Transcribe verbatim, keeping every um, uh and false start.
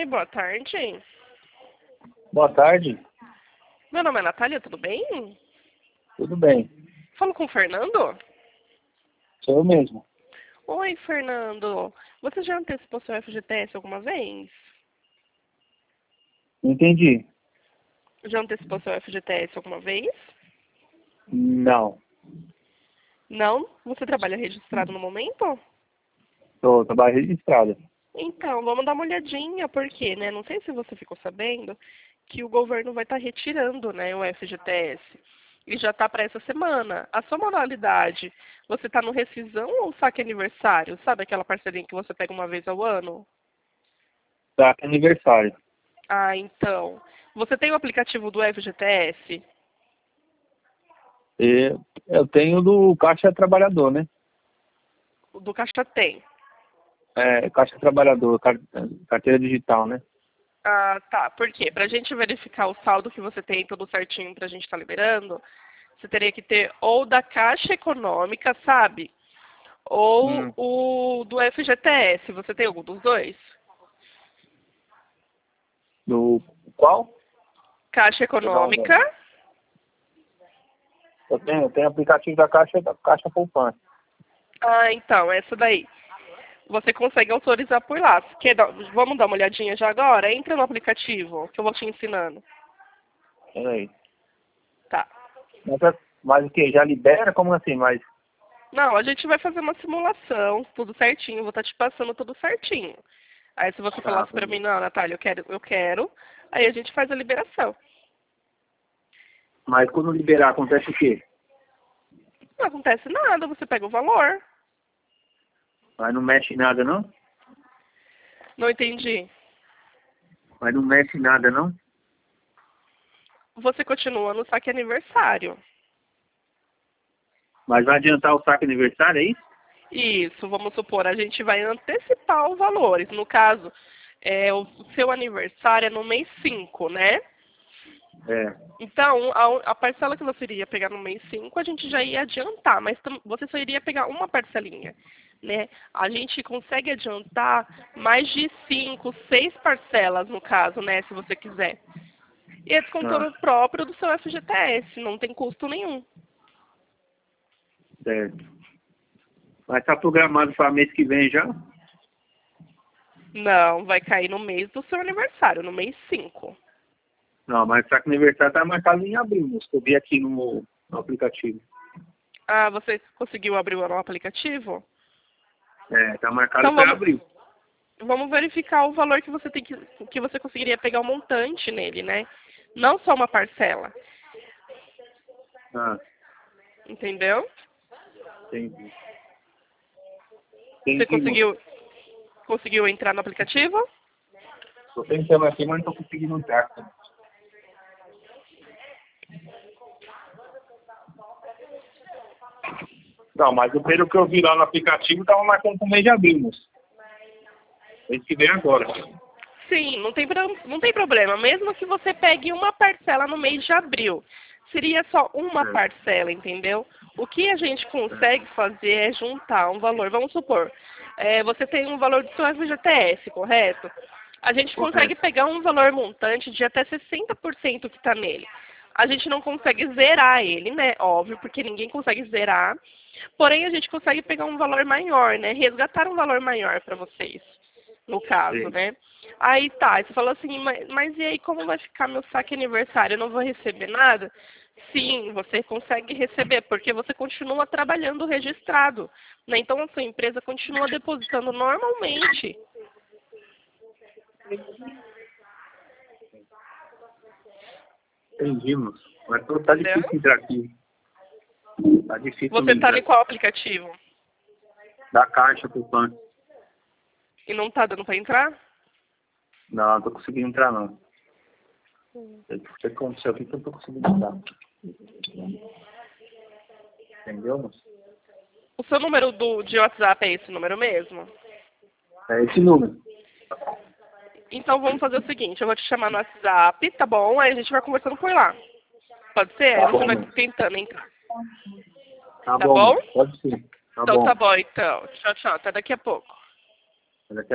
Oi, boa tarde. Boa tarde. Meu nome é Natália, tudo bem? Tudo bem? Falo com o Fernando? Sou eu mesmo. Oi, Fernando. Você já antecipou seu F G T S alguma vez? Não entendi. Já antecipou seu F G T S alguma vez? Não. Não? Você trabalha registrado no momento? Estou trabalho registrado. Então, vamos dar uma olhadinha, porque, né? Não sei se você ficou sabendo que o governo vai estar retirando, né, o F G T S. E já está para essa semana. A sua modalidade, você está no rescisão ou saque aniversário? Sabe aquela parcelinha que você pega uma vez ao ano? Tá, que aniversário. Ah, então. Você tem o aplicativo do F G T S? E eu tenho do Caixa Trabalhador, né? O do Caixa tem. É, Caixa Trabalhador, car- carteira digital, né? Ah, tá. Por quê? Para a gente verificar o saldo que você tem tudo certinho para a gente estar liberando, você teria que ter ou da Caixa Econômica, sabe? Ou Hum. o do F G T S. Você tem algum dos dois? Do qual? Caixa Deixa eu dar uma Econômica. olhada. Eu tenho, eu tenho aplicativo da Caixa da Caixa Poupança. Ah, então, essa daí. Você consegue autorizar por lá. Quer dar- Vamos dar uma olhadinha já agora? Entra no aplicativo que eu vou te ensinando. Peraí. Tá. Mas, é- mas o que? Já libera? Como assim? Mas. Não, a gente vai fazer uma simulação, tudo certinho, vou estar te passando tudo certinho. Aí se você Tá, falasse pra mim, não, Natália, eu quero, eu quero, aí a gente faz a liberação. mas quando liberar, acontece o quê? Não acontece nada, você pega o valor. Mas não mexe em nada, não? Não entendi. Mas não mexe em nada, não? Você continua no saque aniversário. Mas vai adiantar o saque aniversário, é isso? Isso, vamos supor, a gente vai antecipar os valores. No caso, é, o seu aniversário é no mês cinco, né? É. Então, a, a parcela que você iria pegar no mês cinco, a gente já ia adiantar, mas tam- você só iria pegar uma parcelinha, né? A gente consegue adiantar mais de cinco, seis parcelas, no caso, né, se você quiser. E é Ah, desconto próprio do seu F G T S, não tem custo nenhum. certo. Mas está programado para mês que vem já? Não, vai cair no mês do seu aniversário, no mês cinco. Não, mas o saque aniversário está marcado em abril, né? Eu vi aqui no, no aplicativo. Ah, você conseguiu abrir o aplicativo? É, está marcado Então para vamos, abril. vamos verificar o valor que você tem que, que você conseguiria pegar o montante nele, né? Não só uma parcela. Ah, Entendeu? entendi. Você Entendi, moço. conseguiu, conseguiu entrar no aplicativo? Estou tentando aqui, mas não estou conseguindo entrar. Não, mas pelo que eu vi lá no aplicativo, estava marcando para o mês de abril, moço. Mês que vem agora. Sim, não tem, pro- não tem problema. Mesmo que você pegue uma parcela no mês de abril, seria só uma É, parcela, entendeu? O que a gente é. consegue fazer é juntar um valor. Vamos supor, é, você tem um valor do seu F G T S, correto? A gente consegue Correto. pegar um valor montante de até sessenta por cento que está nele. A gente não consegue zerar ele, né? Óbvio, porque ninguém consegue zerar. Porém, a gente consegue pegar um valor maior, né? Resgatar um valor maior para vocês, no caso, Sei. né? Aí tá, aí você falou assim, mas, mas e aí como vai ficar meu saque aniversário? Eu não vou receber nada? Sim, você consegue receber, porque você continua trabalhando registrado, né? Então a sua empresa continua depositando normalmente. Entendi, moço. Mas tô- tá Entendeu? difícil entrar aqui. Tá difícil Você também está entrar em aqui. qual aplicativo? Da Caixa Poupança. E não está dando para entrar? Não, não tô conseguindo entrar, não. O que aconteceu aqui que eu não tô conseguindo entrar. Entendeu, moço? O seu número do, de WhatsApp é esse número mesmo? É esse número. Então vamos fazer o seguinte, eu vou te chamar no WhatsApp, tá bom? Aí a gente vai conversando por lá. Pode ser? Aí Tá você bom, vai moço. tentando entrar. Tá Tá bom, bom? moço. Pode ser. Tá Então tá bom. bom, então. Tchau, tchau. Até daqui a pouco. Mas